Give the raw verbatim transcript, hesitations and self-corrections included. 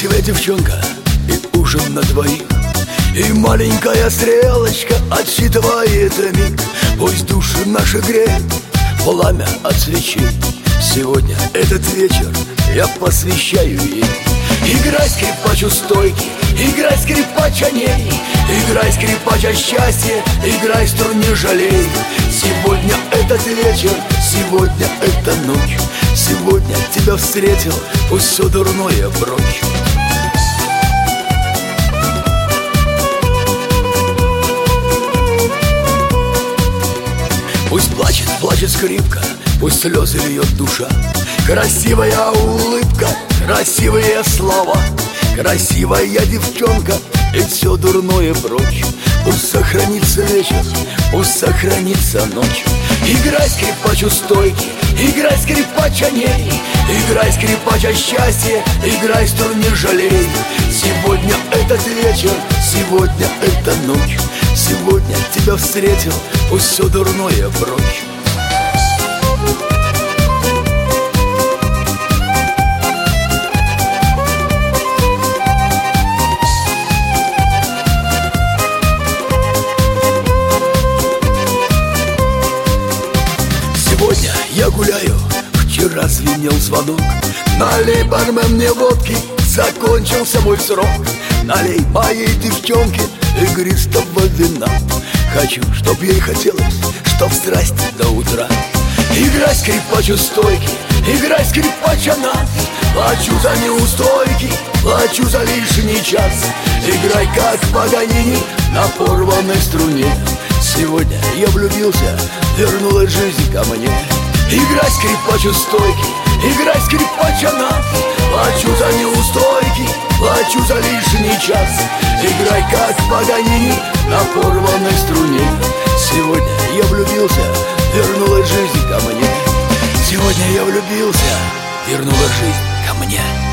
Красивая девчонка и ужин на двоих, и маленькая стрелочка отсчитывает миг. Пусть души наши греет пламя от свечей. Сегодня этот вечер я посвящаю ей. Играй, скрипач, у стойки, играй, скрипач, о ней. Играй, скрипач, о счастье, играй, струн не жалей. Сегодня этот вечер, сегодня эта ночь. Сегодня тебя встретил, пусть все дурное прочь. Пусть плачет, плачет скрипка, пусть слезы льет душа. Красивая улыбка, красивые слова, красивая девчонка и все дурное прочь. Пусть сохранится вечер, пусть сохранится ночь. Играй, скрипач, у стойки, играй, скрипач, о ней. Играй, скрипач, о счастье, играй, струн не жалей. Сегодня этот вечер, сегодня эта ночь. Сегодня тебя встретил, пусть все дурное прочь. Сегодня я гуляю, вчера звенел звонок. Налей, бармен, мне водки, закончился мой срок. Налей моей девчонке игристого вина. Хочу, чтоб ей хотелось, чтоб страсти до утра. Играй, скрипач, у стойки, играй, скрипач, о нас. Плачу за неустойки, плачу за лишний час. Играй, как Паганини на порванной струне. Сегодня я влюбился, вернулась жизнь ко мне. Играй, скрипач, у стойки, играй, скрипач, о нас. Плачу за неустойки, плачу за лишний час. Играй, как Паганини на порванной струне. Сегодня я влюбился, вернулась жизнь ко мне. Сегодня я влюбился, вернулась жизнь ко мне.